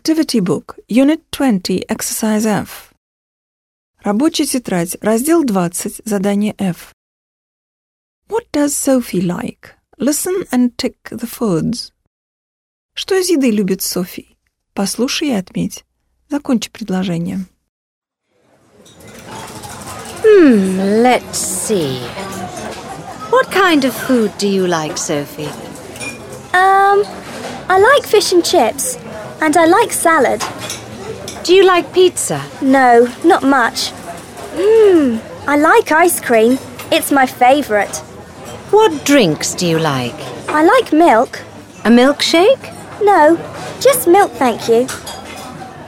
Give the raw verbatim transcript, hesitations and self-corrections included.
Activity Book, Unit twenty, Exercise F. Рабочая тетрадь, раздел двадцать, задание F. What does Sophie like? Listen and tick the foods. Что из еды любит Софи? Послушай и отметь. Закончи предложение. Hmm, let's see. What kind of food do you like, Sophie? Um, I like fish and chips, and I like salad. Do you like pizza? No, not much. Hmm, I like ice cream. It's my favourite. What drinks do you like? I like milk. A milkshake? No, just milk, thank you.